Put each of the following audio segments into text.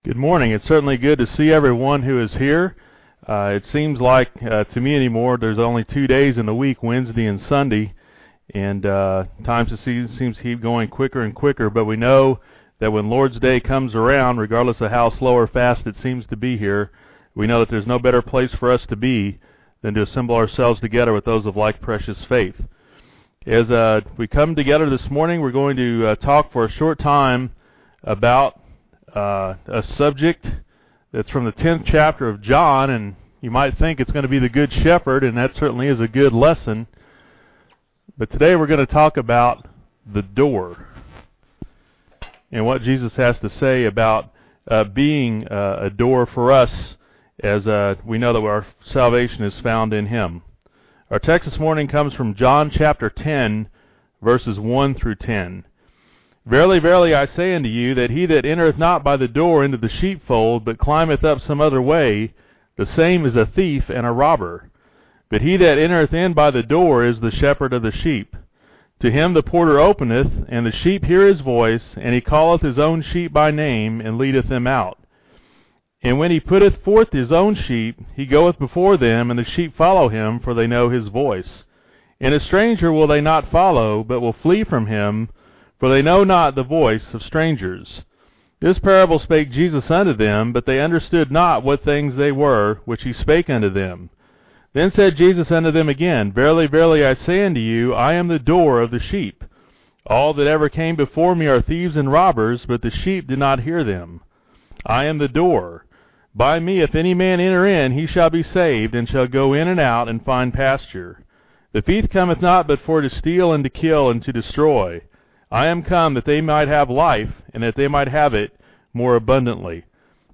Good morning. It's certainly good to see everyone who is here. It seems like, to me anymore, there's only 2 days in the week, Wednesday and Sunday, and time seems to keep going quicker and quicker, but we know that when Lord's Day comes around, regardless of how slow or fast it seems to be here, we know that there's no better place for us to be than to assemble ourselves together with those of like precious faith. As we come together this morning, we're going to talk for a short time about a subject that's from the 10th chapter of John, and you might think it's going to be the Good Shepherd, and that certainly is a good lesson. But today we're going to talk about the door and what Jesus has to say about being a door for us, as we know that our salvation is found in Him. Our text this morning comes from John chapter 10, verses 1 through 10. Verily, verily, I say unto you, that he that entereth not by the door into the sheepfold, but climbeth up some other way, the same is a thief and a robber. But he that entereth in by the door is the shepherd of the sheep. To him the porter openeth, and the sheep hear his voice, and he calleth his own sheep by name, and leadeth them out. And when he putteth forth his own sheep, he goeth before them, and the sheep follow him, for they know his voice. And a stranger will they not follow, but will flee from him, for they know not the voice of strangers. This parable spake Jesus unto them, but they understood not what things they were, which he spake unto them. Then said Jesus unto them again, Verily, verily, I say unto you, I am the door of the sheep. All that ever came before me are thieves and robbers, but the sheep did not hear them. I am the door. By me if any man enter in, he shall be saved, and shall go in and out, and find pasture. The thief cometh not but for to steal, and to kill, and to destroy. I am come that they might have life, and that they might have it more abundantly.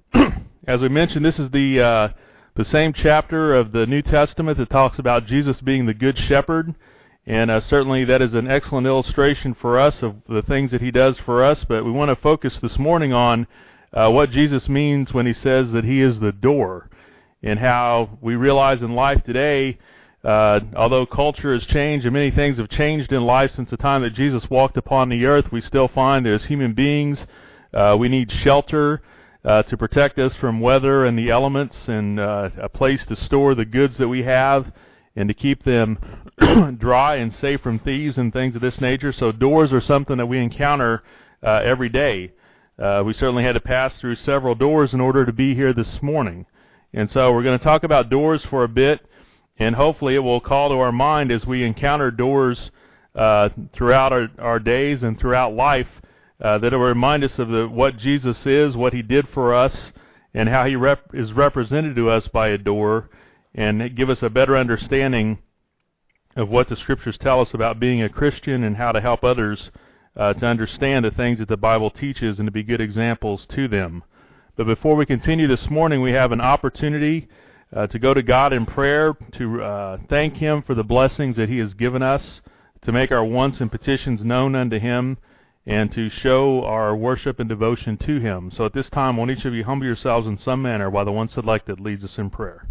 As we mentioned, this is the same chapter of the New Testament that talks about Jesus being the Good Shepherd, and certainly that is an excellent illustration for us of the things that He does for us, but we want to focus this morning on what Jesus means when He says that He is the door, and how we realize in life today, although culture has changed and many things have changed in life since the time that Jesus walked upon the earth, we still find that as human beings we need shelter to protect us from weather and the elements, and a place to store the goods that we have and to keep them dry and safe from thieves and things of this nature. So doors are something that we encounter every day. We certainly had to pass through several doors in order to be here this morning. And so we're going to talk about doors for a bit, and hopefully it will call to our mind as we encounter doors throughout our days and throughout life, that it will remind us of what Jesus is, what He did for us, and how He is represented to us by a door, and give us a better understanding of what the Scriptures tell us about being a Christian and how to help others to understand the things that the Bible teaches and to be good examples to them. But before we continue this morning, we have an opportunity to go to God in prayer, to thank Him for the blessings that He has given us, to make our wants and petitions known unto Him, and to show our worship and devotion to Him. So at this time, won't each of you humble yourselves in some manner while the one selected leads us in prayer.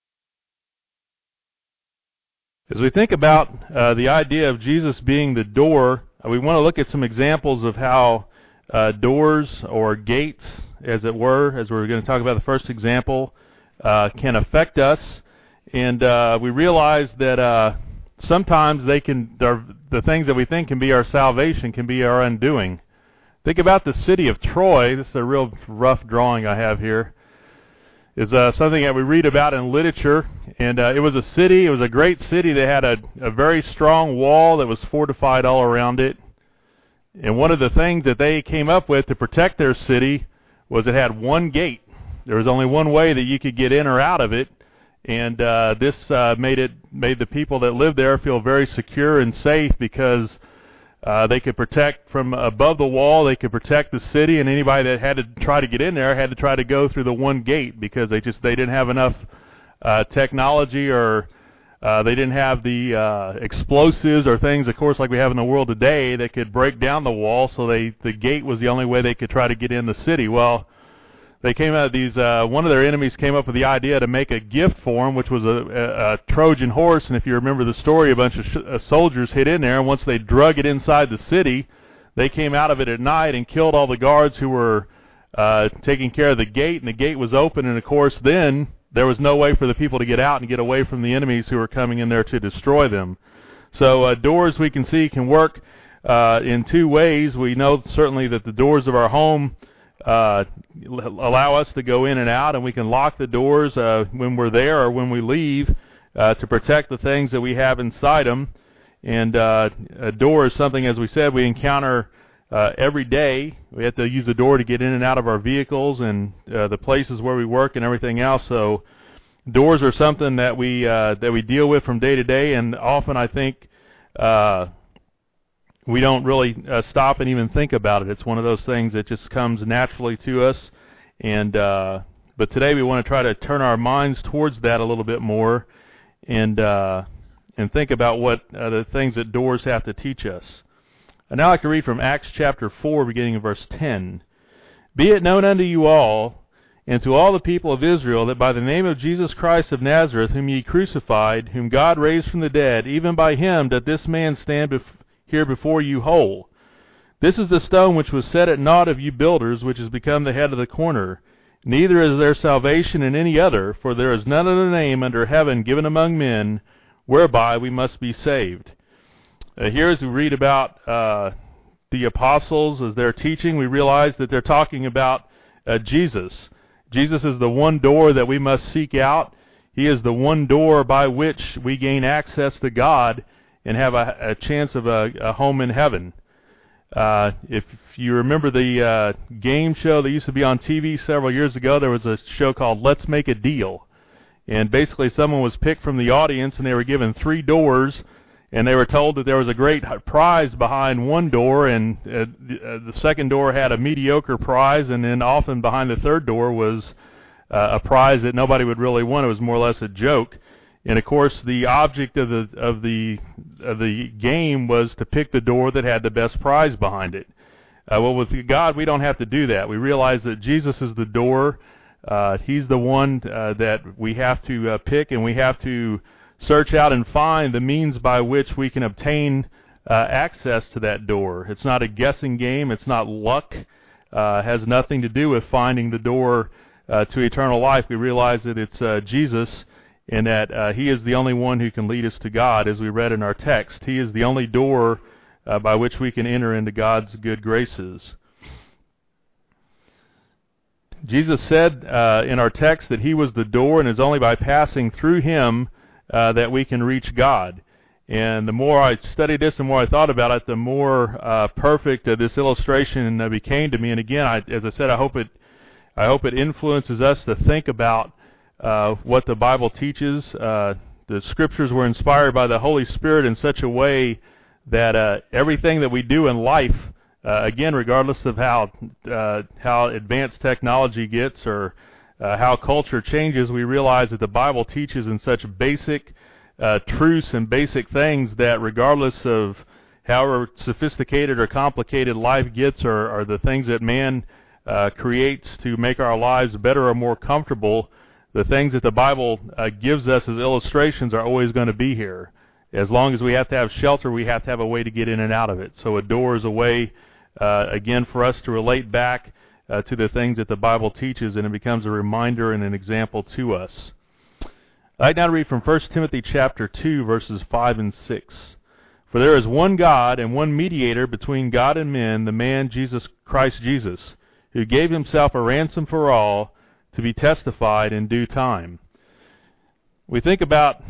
As we think about the idea of Jesus being the door, we want to look at some examples of how doors, or gates, as it were, as we're going to talk about the first example, can affect us, and we realize that sometimes the things that we think can be our salvation can be our undoing. Think about the city of Troy. This is a real rough drawing I have here. Is something that we read about in literature, and it was a great city. They had a very strong wall that was fortified all around it, and one of the things that they came up with to protect their city was it had one gate. There was only one way that you could get in or out of it, and this made the people that lived there feel very secure and safe, because they could protect from above the wall. They could protect the city, and anybody that had to try to get in there had to try to go through the one gate, because they didn't have enough technology, or they didn't have the explosives or things, of course, like we have in the world today, that could break down the wall. So the gate was the only way they could try to get in the city. Well, they came out of one of their enemies came up with the idea to make a gift for them, which was a Trojan horse. And if you remember the story, a bunch of soldiers hid in there, and once they drug it inside the city, they came out of it at night and killed all the guards who were taking care of the gate, and the gate was open, and of course then there was no way for the people to get out and get away from the enemies who were coming in there to destroy them. So doors, we can see, can work in two ways. We know certainly that the doors of our home allow us to go in and out, and we can lock the doors when we're there or when we leave to protect the things that we have inside them. And a door is something, as we said, we encounter every day. We have to use a door to get in and out of our vehicles and the places where we work and everything else. So doors are something that we deal with from day to day, and often I think we don't really stop and even think about it. It's one of those things that just comes naturally to us. And but today we want to try to turn our minds towards that a little bit more, and think about what the things that doors have to teach us. And now I can read from Acts chapter 4, beginning in verse 10. Be it known unto you all, and to all the people of Israel, that by the name of Jesus Christ of Nazareth, whom ye crucified, whom God raised from the dead, even by him doth this man stand here before you whole. This is the stone which was set at naught of you builders, which has become the head of the corner. Neither is there salvation in any other, for there is none other name under heaven given among men, whereby we must be saved. Here as we read about the apostles as they're teaching, we realize that they're talking about Jesus. Jesus is the one door that we must seek out. He is the one door by which we gain access to God and have a chance of a home in heaven. If you remember the game show that used to be on TV several years ago, there was a show called Let's Make a Deal. And basically someone was picked from the audience, and they were given 3 doors, and they were told that there was a great prize behind one door, and the second door had a mediocre prize, and then often behind the third door was a prize that nobody would really want. It was more or less a joke. And of course, the object of the game was to pick the door that had the best prize behind it. Well, with God, we don't have to do that. We realize that Jesus is the door. He's the one that we have to pick, and we have to search out and find the means by which we can obtain access to that door. It's not a guessing game. It's not luck. It has nothing to do with finding the door to eternal life. We realize that it's Jesus, and that He is the only one who can lead us to God, as we read in our text. He is the only door by which we can enter into God's good graces. Jesus said in our text that He was the door, and it's only by passing through Him that we can reach God. And the more I studied this, the more I thought about it, the more perfect this illustration became to me. And again, as I said, I hope it influences us to think about what the Bible teaches. The Scriptures were inspired by the Holy Spirit in such a way that everything that we do in life, again, regardless of how advanced technology gets or how culture changes, we realize that the Bible teaches in such basic truths and basic things that regardless of however sophisticated or complicated life gets, or the things that man creates to make our lives better or more comfortable, the things that the Bible gives us as illustrations are always going to be here. As long as we have to have shelter, we have to have a way to get in and out of it. So a door is a way, again, for us to relate back to the things that the Bible teaches, and it becomes a reminder and an example to us. I'd like now to read from 1 Timothy chapter 2, verses 5 and 6. For there is one God and one mediator between God and men, the man Christ Jesus, who gave Himself a ransom for all, to be testified in due time. We think about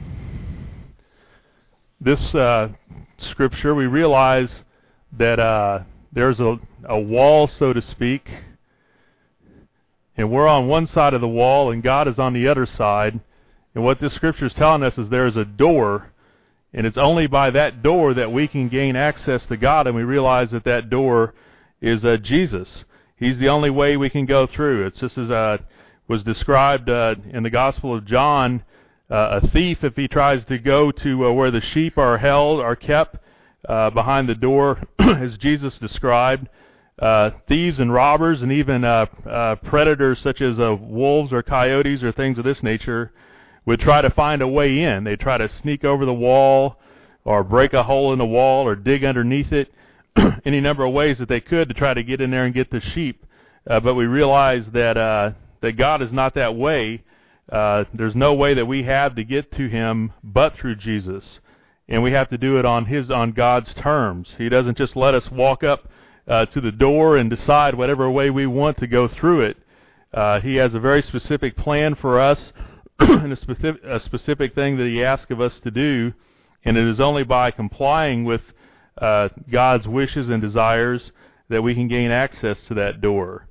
this scripture, we realize that there's a wall, so to speak, and we're on one side of the wall and God is on the other side. And what this scripture is telling us is there is a door, and it's only by that door that we can gain access to God, and we realize that that door is Jesus. He's the only way we can go through. It's just as was described in the Gospel of John, a thief, if he tries to go to where the sheep are kept behind the door, as Jesus described, thieves and robbers and even predators such as wolves or coyotes or things of this nature would try to find a way in. They'd try to sneak over the wall or break a hole in the wall or dig underneath it, any number of ways that they could to try to get in there and get the sheep. but we realize that God is not that way. There's no way that we have to get to Him but through Jesus, and we have to do it on God's terms. He doesn't just let us walk up to the door and decide whatever way we want to go through it. He has a very specific plan for us, and a specific thing that He asks of us to do, and it is only by complying with God's wishes and desires that we can gain access to that door.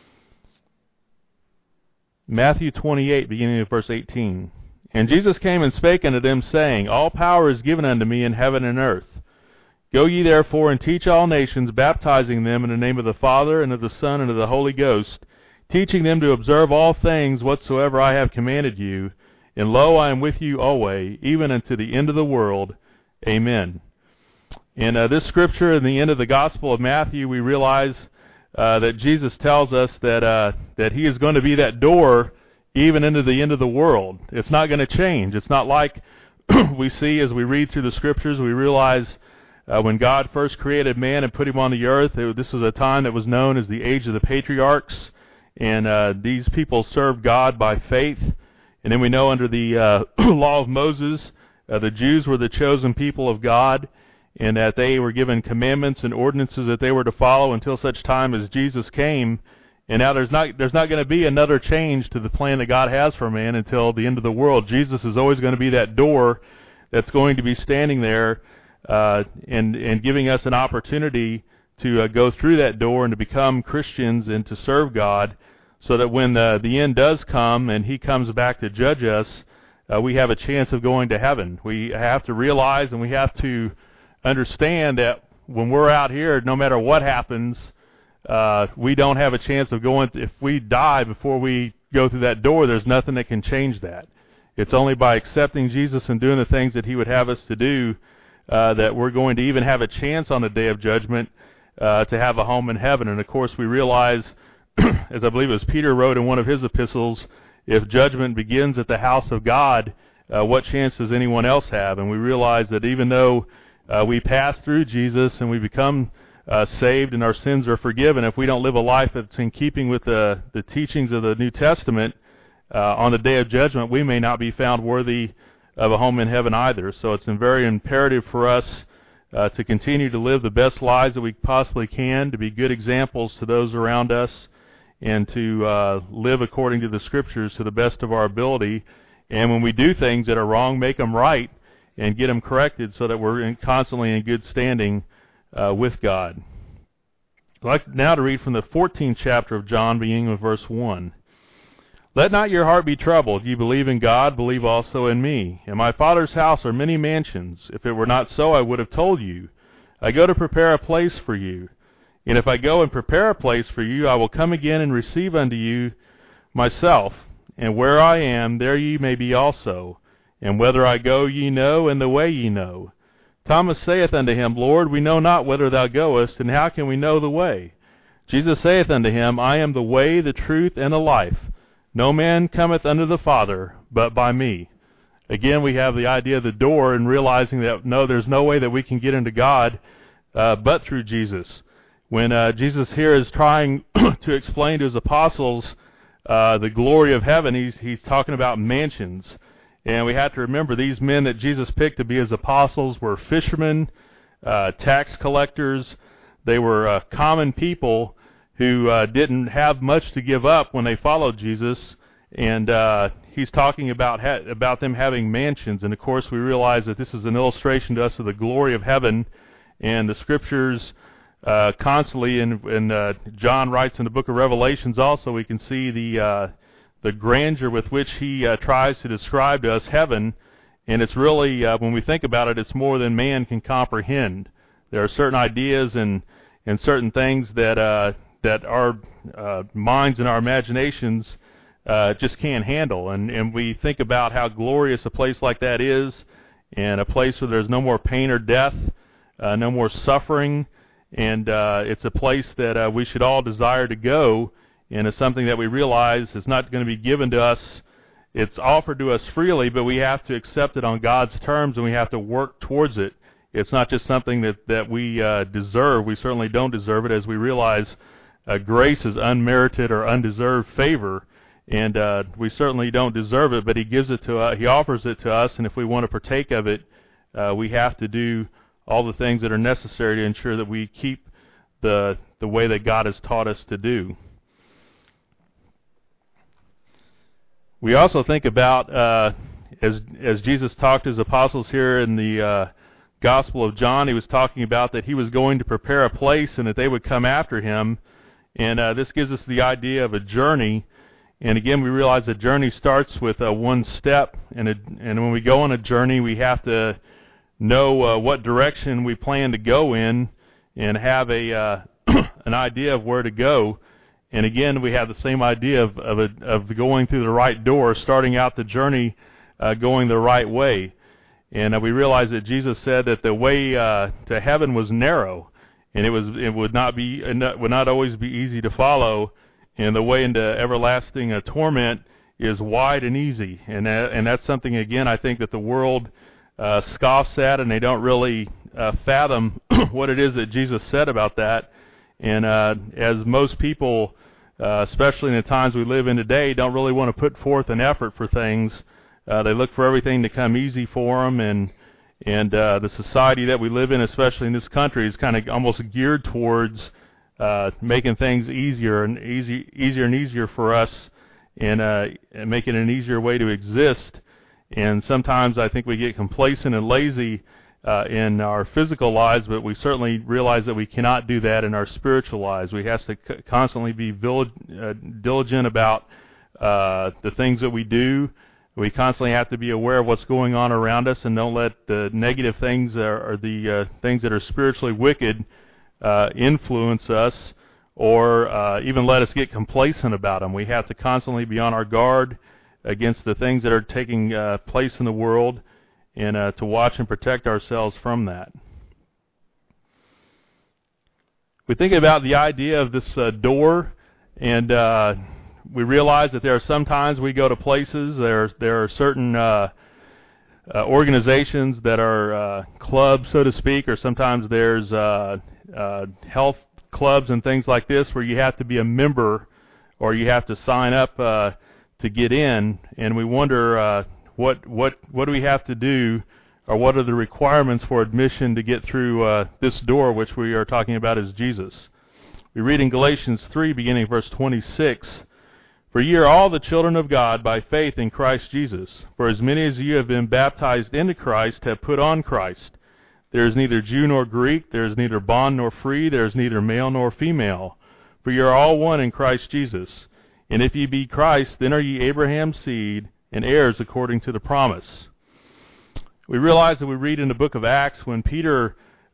Matthew 28, beginning of verse 18. And Jesus came and spake unto them, saying, All power is given unto me in heaven and earth. Go ye therefore and teach all nations, baptizing them in the name of the Father, and of the Son, and of the Holy Ghost, teaching them to observe all things whatsoever I have commanded you. And lo, I am with you always, even unto the end of the world. Amen. In this scripture, in the end of the Gospel of Matthew, we realize that Jesus tells us that He is going to be that door even into the end of the world. It's not going to change. It's not like we see as we read through the Scriptures. We realize when God first created man and put him on the earth, this was a time that was known as the age of the patriarchs, and these people served God by faith. And then we know under the law of Moses, the Jews were the chosen people of God, and that they were given commandments and ordinances that they were to follow until such time as Jesus came. And now there's not going to be another change to the plan that God has for man until the end of the world. Jesus is always going to be that door that's going to be standing there and giving us an opportunity to go through that door and to become Christians and to serve God, so that when the end does come and He comes back to judge us, we have a chance of going to heaven. We have to realize and we have to understand that when we're out here, no matter what happens, we don't have a chance of going. If we die before we go through that door, there's nothing that can change that. It's only by accepting Jesus and doing the things that He would have us to do that we're going to even have a chance on the day of judgment to have a home in heaven. And of course, we realize, as I believe it was Peter wrote in one of his epistles, if judgment begins at the house of God, what chance does anyone else have? And we realize that even though we pass through Jesus and we become saved and our sins are forgiven, if we don't live a life that's in keeping with the teachings of the New Testament, on the day of judgment, we may not be found worthy of a home in heaven either. So it's very imperative for us to continue to live the best lives that we possibly can, to be good examples to those around us, and to live according to the Scriptures to the best of our ability. And when we do things that are wrong, make them right and get them corrected so that we're constantly in good standing with God. I'd like now to read from the 14th chapter of John, beginning with verse 1. Let not your heart be troubled. Ye believe in God, believe also in me. In my Father's house are many mansions. If it were not so, I would have told you. I go to prepare a place for you. And if I go and prepare a place for you, I will come again and receive unto you myself. And where I am, there ye may be also. And whither I go ye know, and the way ye know. Thomas saith unto him, Lord, we know not whither thou goest, and how can we know the way? Jesus saith unto him, I am the way, the truth, and the life. No man cometh unto the Father, but by me. Again, we have the idea of the door and realizing that, no, there's no way that we can get into God but through Jesus. When Jesus here is trying to explain to His apostles the glory of heaven, he's talking about mansions. And we have to remember these men that Jesus picked to be His apostles were fishermen, tax collectors. They were common people who didn't have much to give up when they followed Jesus. And He's talking about them having mansions. And of course, we realize that this is an illustration to us of the glory of heaven. And the Scriptures constantly, and John writes in the book of Revelations also, we can see the grandeur with which he tries to describe to us heaven. And it's really, when we think about it, it's more than man can comprehend. There are certain ideas and certain things that our minds and our imaginations just can't handle. And we think about how glorious a place like that is, and a place where there's no more pain or death, no more suffering, and it's a place that we should all desire to go, and it's something that we realize is not going to be given to us. It's offered to us freely, but we have to accept it on God's terms, and we have to work towards it. It's not just something that we deserve. We certainly don't deserve it, as we realize grace is unmerited or undeserved favor, and we certainly don't deserve it, but He gives it to us. He offers it to us, and if we want to partake of it, we have to do all the things that are necessary to ensure that we keep the way that God has taught us to do. We also think about, as Jesus talked to His apostles here in the Gospel of John, He was talking about that He was going to prepare a place and that they would come after Him. And this gives us the idea of a journey. And again, we realize a journey starts with one step. And when we go on a journey, we have to know what direction we plan to go in and have an idea of where to go. And again, we have the same idea of going through the right door, starting out the journey going the right way. And we realize that Jesus said that the way to heaven was narrow, and it would not always be easy to follow, and the way into everlasting torment is wide and easy. And that's something, again, I think that the world scoffs at, and they don't really fathom what it is that Jesus said about that. And as most people, especially in the times we live in today, don't really want to put forth an effort for things. They look for everything to come easy for them, and the society that we live in, especially in this country, is kind of almost geared towards making things easier and easier for us, and making it an easier way to exist. And sometimes I think we get complacent and lazy in our physical lives, but we certainly realize that we cannot do that in our spiritual lives. We have to constantly be diligent about the things that we do. We constantly have to be aware of what's going on around us, and don't let the negative things or the things that are spiritually wicked influence us, or even let us get complacent about them. We have to constantly be on our guard against the things that are taking place in the world, and to watch and protect ourselves from that. We think about the idea of this door, and we realize that there are sometimes we go to places, there are certain organizations that are clubs, so to speak, or sometimes there's health clubs and things like this where you have to be a member or you have to sign up to get in, and we wonder what do we have to do, or what are the requirements for admission to get through this door, which we are talking about as Jesus. We read in Galatians 3, beginning verse 26, "For ye are all the children of God by faith in Christ Jesus. For as many as you have been baptized into Christ have put on Christ. There is neither Jew nor Greek, there is neither bond nor free, there is neither male nor female. For ye are all one in Christ Jesus. And if ye be Christ, then are ye Abraham's seed, and heirs according to the promise." We realize that we read in the book of Acts when Peter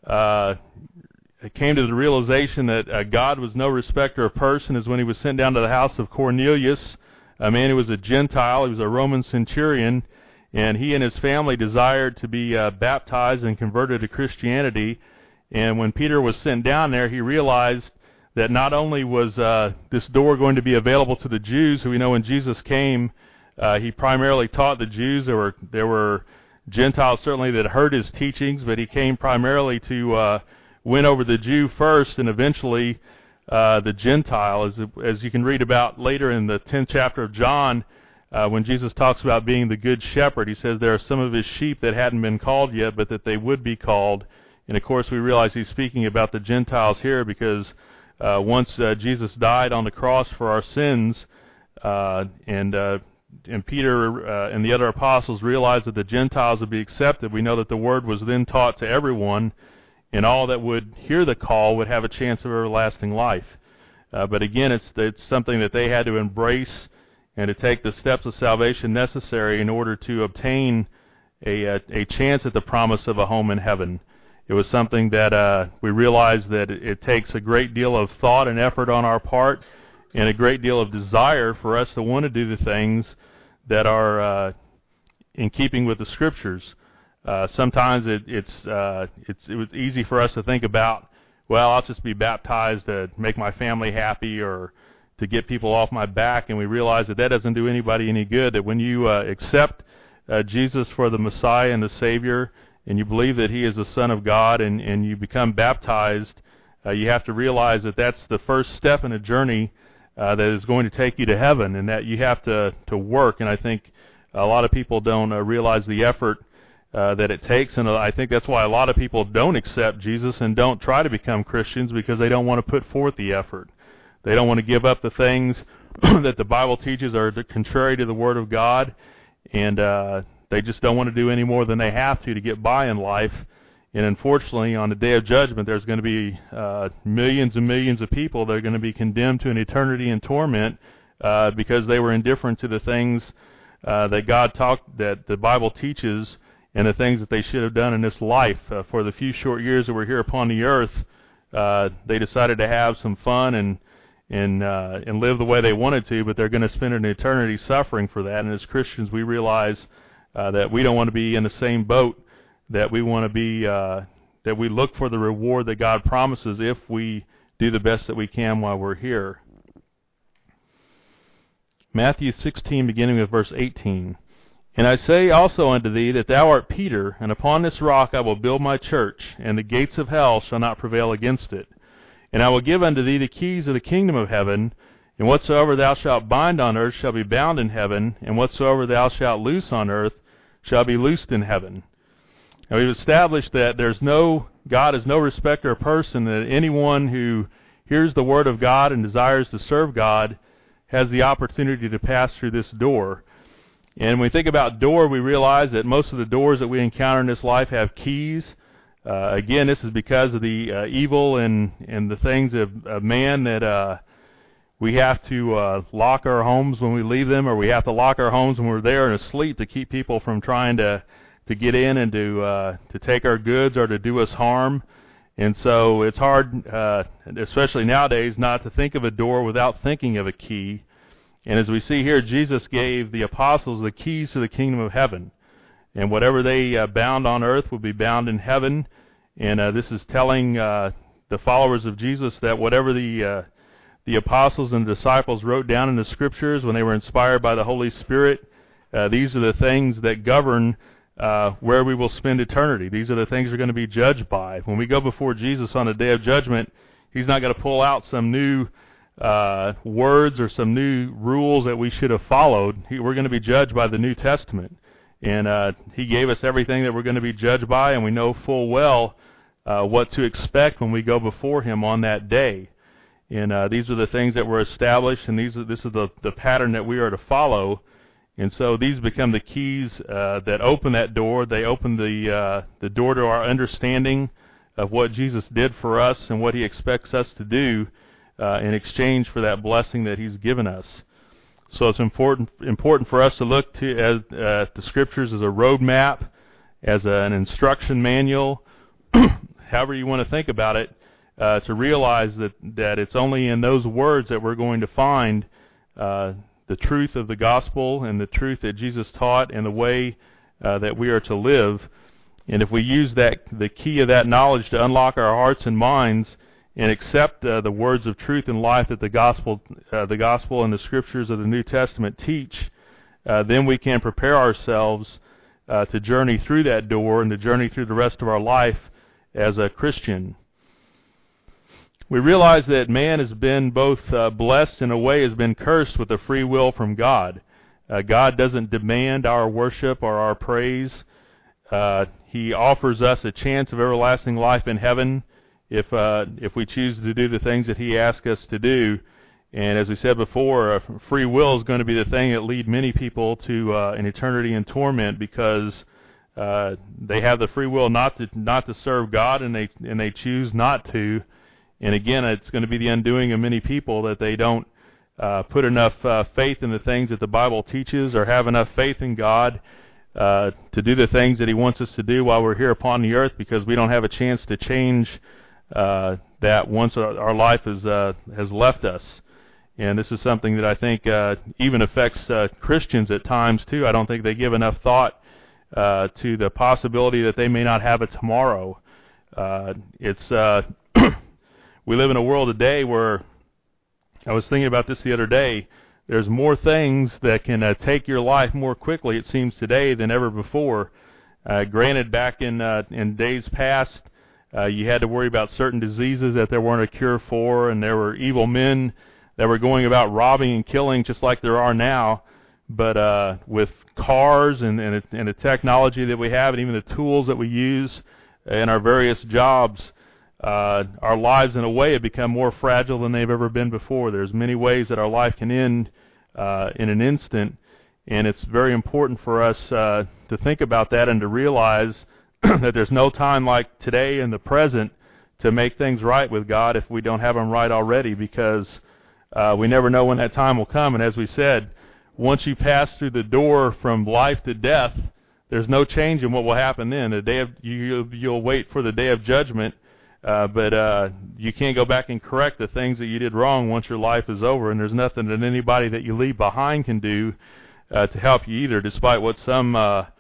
came to the realization that God was no respecter of person, is when he was sent down to the house of Cornelius, a man who was a Gentile. He was a Roman centurion, and he and his family desired to be baptized and converted to Christianity. And when Peter was sent down there, he realized that not only was this door going to be available to the Jews, who we know when Jesus came, he primarily taught the Jews. There were Gentiles certainly that heard his teachings, but he came primarily to win over the Jew first, and eventually the Gentile, as you can read about later in the 10th chapter of John, when Jesus talks about being the good shepherd. He says there are some of his sheep that hadn't been called yet, but that they would be called. And of course we realize he's speaking about the Gentiles here, because once Jesus died on the cross for our sins, and Peter and the other apostles realized that the Gentiles would be accepted, we know that the word was then taught to everyone, and all that would hear the call would have a chance of everlasting life. But again, it's something that they had to embrace and to take the steps of salvation necessary in order to obtain a chance at the promise of a home in heaven. It was something that we realized that it takes a great deal of thought and effort on our part, and a great deal of desire for us to want to do the things that are in keeping with the Scriptures. Sometimes it was easy for us to think about, well, I'll just be baptized to make my family happy or to get people off my back, and we realize that doesn't do anybody any good. That when you accept Jesus for the Messiah and the Savior, and you believe that He is the Son of God, and you become baptized, you have to realize that that's the first step in a journey that is going to take you to heaven, and that you have to work. And I think a lot of people don't realize the effort that it takes, and I think that's why a lot of people don't accept Jesus and don't try to become Christians, because they don't want to put forth the effort. They don't want to give up the things that the Bible teaches are contrary to the Word of God, and they just don't want to do any more than they have to get by in life. And unfortunately, on the Day of Judgment, there's going to be millions and millions of people that are going to be condemned to an eternity in torment because they were indifferent to the things that the Bible teaches, and the things that they should have done in this life. For the few short years that we're here upon the earth, they decided to have some fun and live the way they wanted to, but they're going to spend an eternity suffering for that. And as Christians, we realize that we don't want to be in the same boat, that we want to be, that we look for the reward that God promises if we do the best that we can while we're here. Matthew 16, beginning with verse 18. And I say also unto thee that thou art Peter, and upon this rock I will build my church, and the gates of hell shall not prevail against it. And I will give unto thee the keys of the kingdom of heaven, and whatsoever thou shalt bind on earth shall be bound in heaven, and whatsoever thou shalt loose on earth shall be loosed in heaven. Now we've established that God is no respecter of person, that anyone who hears the word of God and desires to serve God has the opportunity to pass through this door. And when we think about door, we realize that most of the doors that we encounter in this life have keys. Again, this is because of the evil and the things of man, that we have to lock our homes when we leave them, or we have to lock our homes when we're there and asleep, to keep people from trying to get in and to take our goods or to do us harm. And so it's hard, especially nowadays, not to think of a door without thinking of a key. And as we see here, Jesus gave the apostles the keys to the kingdom of heaven. And whatever they bound on earth will be bound in heaven. And this is telling the followers of Jesus that whatever the apostles and disciples wrote down in the Scriptures when they were inspired by the Holy Spirit, these are the things that govern where we will spend eternity. These are the things we're going to be judged by. When we go before Jesus on the Day of Judgment, He's not going to pull out some new words or some new rules that we should have followed. We're going to be judged by the New Testament, and He gave us everything that we're going to be judged by, and we know full well what to expect when we go before Him on that day. And these are the things that were established, and this is the pattern that we are to follow. And so these become the keys that open that door. They open the door to our understanding of what Jesus did for us and what He expects us to do in exchange for that blessing that He's given us. So it's important for us to look at the Scriptures as a roadmap, as an instruction manual, however you want to think about it, to realize that it's only in those words that we're going to find the truth of the gospel and the truth that Jesus taught and the way that we are to live. And if we use the key of that knowledge to unlock our hearts and minds and accept the words of truth and life that the gospel and the Scriptures of the New Testament teach, then we can prepare ourselves to journey through that door and to journey through the rest of our life as a Christian. We realize that man has been both blessed and in a way has been cursed with a free will from God. God doesn't demand our worship or our praise. He offers us a chance of everlasting life in heaven if we choose to do the things that He asks us to do. And as we said before, free will is going to be the thing that lead many people to an eternity in torment, because they have the free will not to serve God, and they choose not to. And again, it's going to be the undoing of many people that they don't put enough faith in the things that the Bible teaches, or have enough faith in God to do the things that He wants us to do while we're here upon the earth, because we don't have a chance to change that once our life has left us. And this is something that I think even affects Christians at times too. I don't think they give enough thought to the possibility that they may not have a tomorrow. We live in a world today where, I was thinking about this the other day, there's more things that can take your life more quickly, it seems, today than ever before. Granted, back in days past, You had to worry about certain diseases that there weren't a cure for, and there were evil men that were going about robbing and killing just like there are now. But with cars and the technology that we have, and even the tools that we use in our various jobs, our lives in a way have become more fragile than they've ever been before. There's many ways that our life can end in an instant, and it's very important for us to think about that and to realize that there's no time like today in the present to make things right with God if we don't have them right already, because we never know when that time will come. And as we said, once you pass through the door from life to death, there's no change in what will happen then. The day of you'll wait for the day of judgment, but you can't go back and correct the things that you did wrong once your life is over, and there's nothing that anybody that you leave behind can do to help you either, despite what some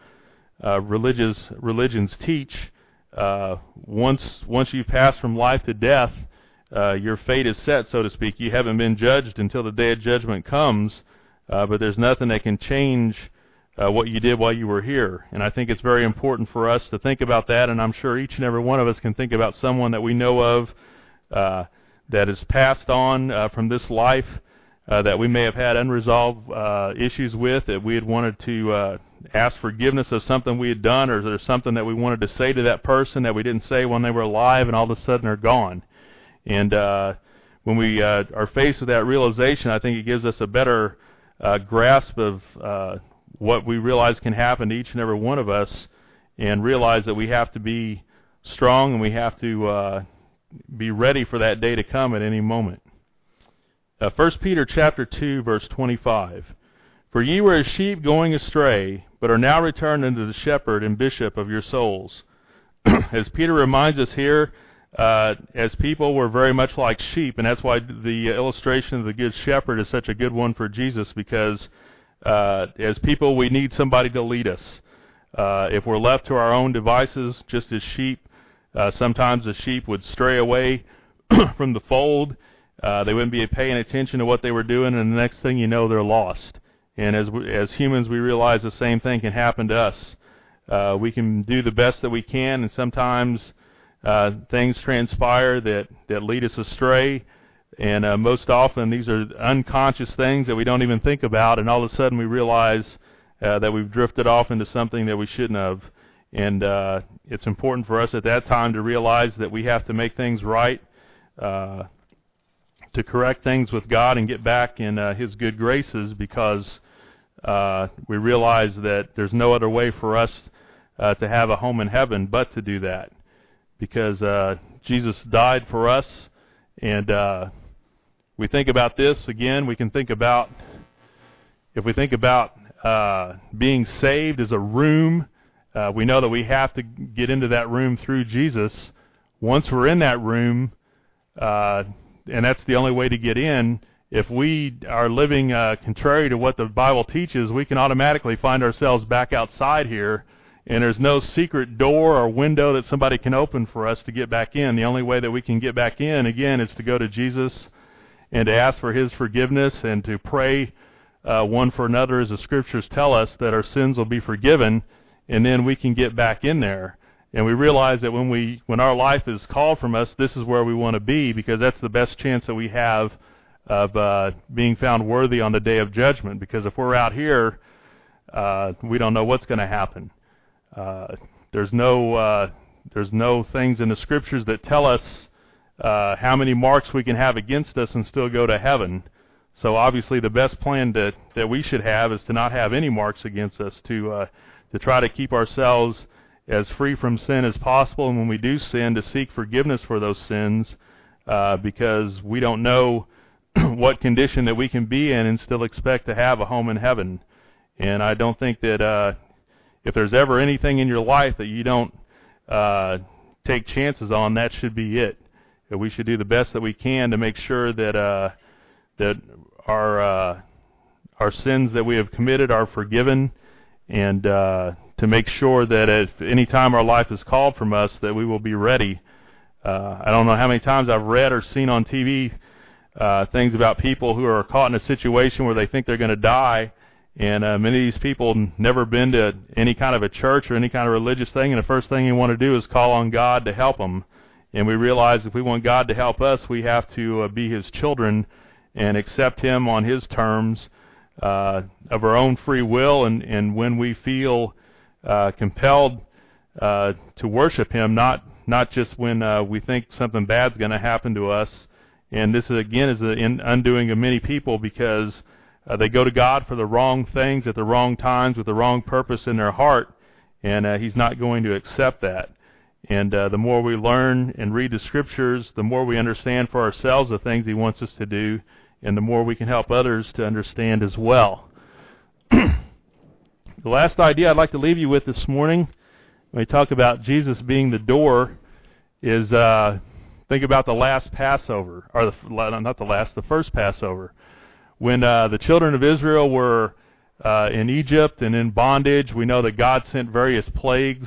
religions teach. Once you pass from life to death, your fate is set, so to speak. You haven't been judged until the day of judgment comes, but there's nothing that can change what you did while you were here. And I think it's very important for us to think about that, and I'm sure each and every one of us can think about someone that we know of that has passed on from this life, that we may have had unresolved issues with, that we had wanted to ask forgiveness of something we had done, or there's something that we wanted to say to that person that we didn't say when they were alive, and all of a sudden they're gone. And when we are faced with that realization, I think it gives us a better grasp of what we realize can happen to each and every one of us, and realize that we have to be strong and we have to be ready for that day to come at any moment. 1 Peter chapter 2, verse 25. For ye were as sheep going astray, but are now returned unto the shepherd and bishop of your souls. As Peter reminds us here, as people, we're very much like sheep, and that's why the illustration of the good shepherd is such a good one for Jesus, because as people, we need somebody to lead us. If we're left to our own devices, just as sheep, sometimes the sheep would stray away from the fold. They wouldn't be paying attention to what they were doing, and the next thing you know, they're lost. And as humans, we realize the same thing can happen to us. We can do the best that we can, and sometimes things transpire that lead us astray. And most often, these are unconscious things that we don't even think about, and all of a sudden we realize that we've drifted off into something that we shouldn't have. And it's important for us at that time to realize that we have to make things right, to correct things with God and get back in His good graces, because we realize that there's no other way for us to have a home in heaven but to do that, because Jesus died for us. And we think about this again. We can think about, if we think about being saved as a room, we know that we have to get into that room through Jesus. Once we're in that room, and that's the only way to get in. If we are living contrary to what the Bible teaches, we can automatically find ourselves back outside here, and there's no secret door or window that somebody can open for us to get back in. The only way that we can get back in, again, is to go to Jesus and to ask for His forgiveness and to pray one for another, as the Scriptures tell us, that our sins will be forgiven, and then we can get back in there. And we realize that when our life is called from us, this is where we want to be, because that's the best chance that we have of being found worthy on the day of judgment. Because if we're out here, we don't know what's going to happen. There's no things in the Scriptures that tell us how many marks we can have against us and still go to heaven. So obviously, the best plan that we should have is to not have any marks against us, to try to keep ourselves as free from sin as possible, and when we do sin, to seek forgiveness for those sins, because we don't know what condition that we can be in and still expect to have a home in heaven. And I don't think that if there's ever anything in your life that you don't take chances on, that should be it. That we should do the best that we can to make sure that that our sins that we have committed are forgiven, and to make sure that if any time our life is called from us, that we will be ready. I don't know how many times I've read or seen on TV things about people who are caught in a situation where they think they're going to die, and many of these people never been to any kind of a church or any kind of religious thing, and the first thing you want to do is call on God to help them. And we realize if we want God to help us, we have to be His children and accept Him on His terms of our own free will. And when we feel compelled to worship Him, not just when we think something bad's going to happen to us. And this, again, is the undoing of many people because they go to God for the wrong things at the wrong times with the wrong purpose in their heart, and He's not going to accept that. And the more we learn and read the Scriptures, the more we understand for ourselves the things He wants us to do, and the more we can help others to understand as well. The last idea I'd like to leave you with this morning, when we talk about Jesus being the door, is think about the last Passover, or the first Passover. When the children of Israel were in Egypt and in bondage, we know that God sent various plagues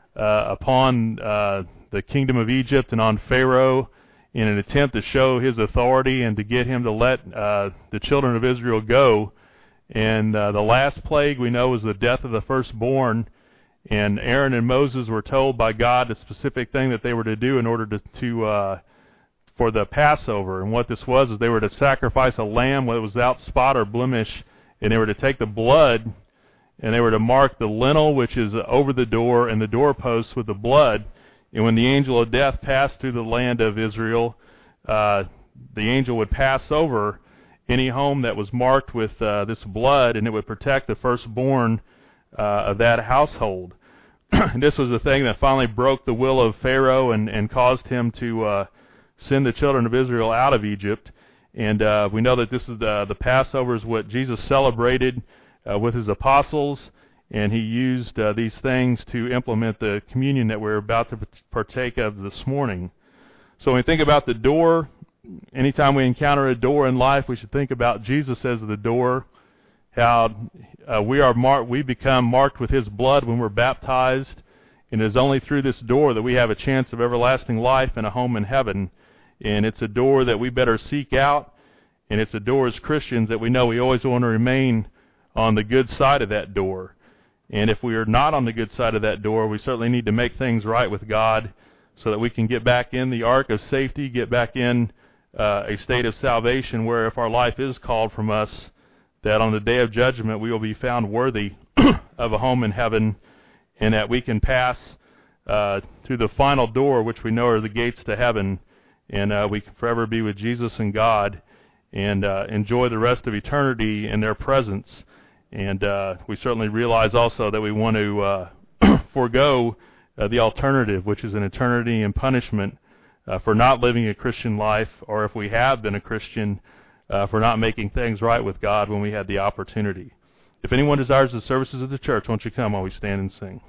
upon the kingdom of Egypt and on Pharaoh in an attempt to show his authority and to get him to let the children of Israel go. And the last plague we know was the death of the firstborn. And Aaron and Moses were told by God the specific thing that they were to do in order to for the Passover. And what this was is they were to sacrifice a lamb that was without spot or blemish, and they were to take the blood and they were to mark the lintel, which is over the door, and the doorposts with the blood. And when the angel of death passed through the land of Israel, the angel would pass over any home that was marked with this blood, and it would protect the firstborn of that household. And this was the thing that finally broke the will of Pharaoh and caused him to send the children of Israel out of Egypt. And we know that this is the Passover is what Jesus celebrated with His apostles, and He used these things to implement the communion that we're about to partake of this morning. So when we think about the door, anytime we encounter a door in life, we should think about Jesus as the door, how we become marked with His blood when we're baptized, and it is only through this door that we have a chance of everlasting life and a home in heaven. And it's a door that we better seek out, and it's a door as Christians that we know we always want to remain on the good side of that door. And if we are not on the good side of that door, we certainly need to make things right with God so that we can get back in the ark of safety, get back in a state of salvation where if our life is called from us, that on the day of judgment we will be found worthy of a home in heaven, and that we can pass through the final door, which we know are the gates to heaven, and we can forever be with Jesus and God and enjoy the rest of eternity in their presence. And we certainly realize also that we want to forego the alternative, which is an eternity in punishment for not living a Christian life, or if we have been a Christian, for not making things right with God when we had the opportunity. If anyone desires the services of the church, won't you come while we stand and sing?